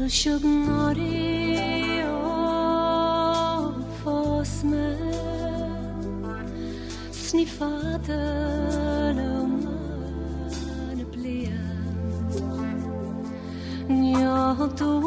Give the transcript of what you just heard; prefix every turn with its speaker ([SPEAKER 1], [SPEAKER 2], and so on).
[SPEAKER 1] Shug nori o fos me snifată la mână plia.